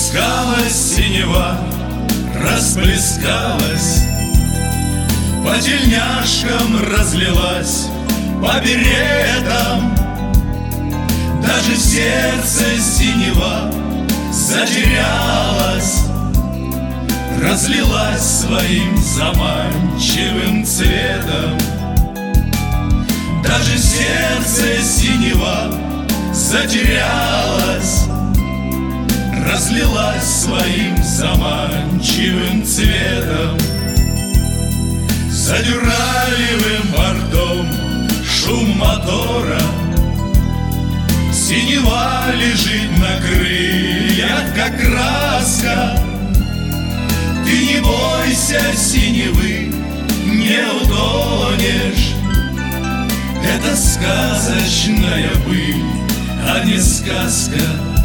Расплескалась синева, расплескалась, по тельняшкам разлилась, по беретам. Даже в сердце синева затерялась, разлилась своим заманчивым цветом. Даже в сердце синева затерялась, разлилась своим заманчивым цветом. За дюралевым бортом шум мотора, синева лежит на крыльях, как краска. Ты не бойся синевы, не утонешь. Это сказочная быль, а не сказка.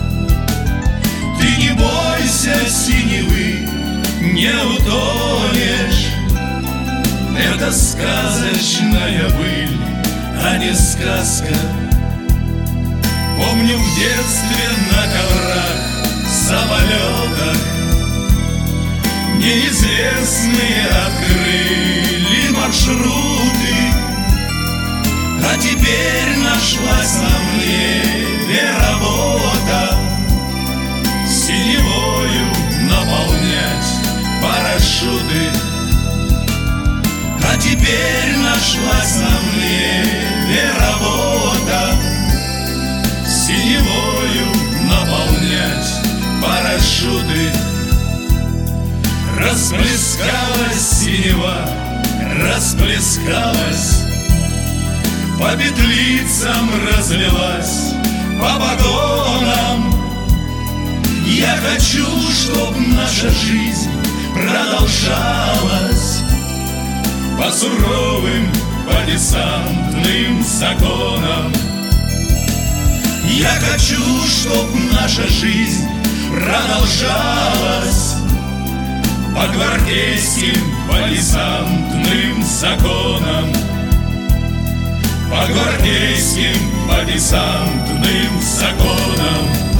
Ты не бойся синевы, не утонешь. Это сказочная быль, а не сказка. Помню в детстве на коврах, самолетах неизвестные открыли маршруты. А теперь нашлась на мне работа синевою наполнять парашюты. А теперь нашлась на мне работа синевою наполнять парашюты. Расплескалась синева, расплескалась, по петлицам разлилась, по погонам. Я хочу, чтоб наша жизнь продолжалась по суровым, по десантным законам. Я хочу, чтоб наша жизнь продолжалась по гвардейским, по десантным законам. По гвардейским, по десантным законам.